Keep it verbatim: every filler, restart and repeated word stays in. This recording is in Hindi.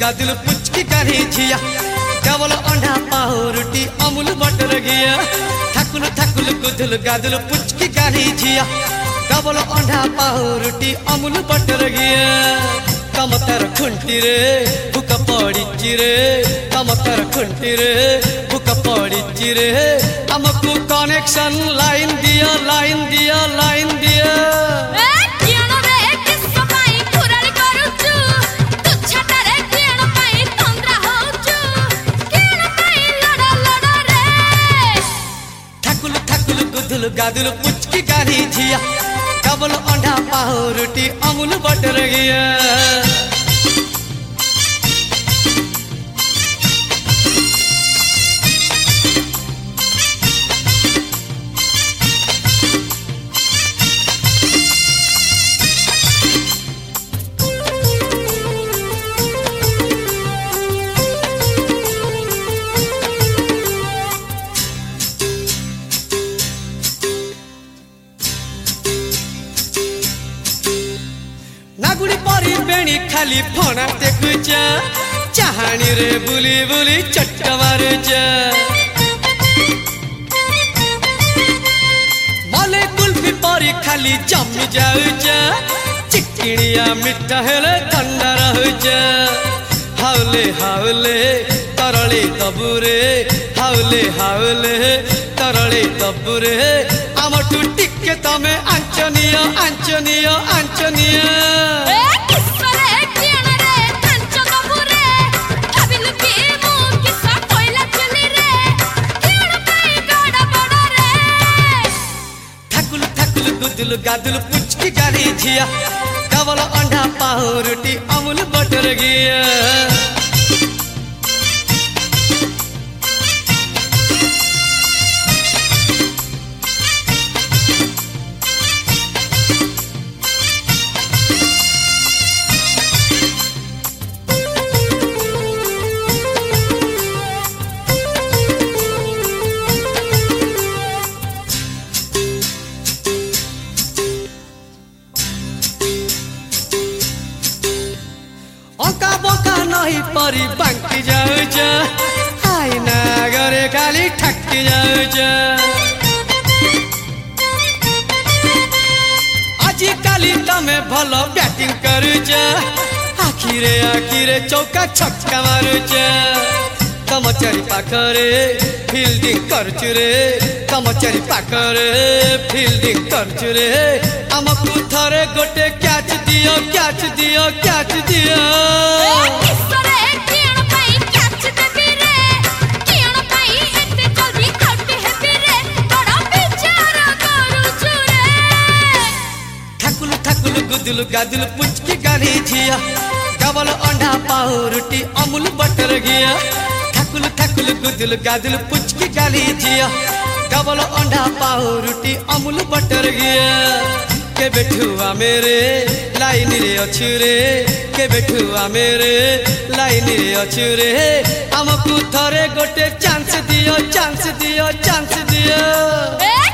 गादिलु पुचकी गारी झिया डबल अंडा पाव रोटी अमूल बटर गिया ठाकुलु ठाकुलु गुदुलु गादिलु पुचकी गारी झिया डबल अंडा पाव रोटी अमूल बटर गिया कमतर खुंटी रे बुक पड़ी रे कमतर खुंटी रे बुक पड़ी रे हमको कनेक्शन लाइन दिया लाइन दिया लाइन दिया गादिलु पुचकी गारी झिया डबल अंडा पाव रोटी अमूल बटर गिया नागुड़ी परी बेणी खाली फोना देखुच चाहानी रे बुली बुली चट्ट मारुच मले कुल्फी परी खाली जमी जाऊच चिकिड़िया मिठा हेले ठंडा रहुच हाउले हाउले तरले दबुरे हाउले हाउले तरले दबुरे आमठू टिके तमे आंचनिया आंचनिया आंचनिया गुदुलु गादिलु पुचकी गारी झिया डबल अंडा पाव रोटी अमूल बटर गिया अंका बंका नहीं परी बांकी जाऊच आईना घरे खाली ठक्की जाऊच आजी काली तमे भलो बैटिंग करूच आखिरे आखिरे चौका छक्का मारुच कमचारी पाखरे फील्डिंग करचु रे कमचारी पाखरे फील्डिंग करचु रे हमकु थरे गोटे कैच दियो कैच दियो कैच दियो ठाकुलु ठाकुलु गुदुलु गादिलु पुचकी गारी झिया डबल अंडा पाव रोटी अमूल बटर गिया ठाकुलु ठाकुलु गुदुलु गादिलु पुचकी गारी झिया डबल अंडा पाव रोटी अमूल बटर गिया के बेठुआ मेरे लाइन रे अच्छु रे के बेठुआ मेरे लाइन रे अच्छु रे हमकु थरे गोटे चांस दियो चांस दियो चांस दियो।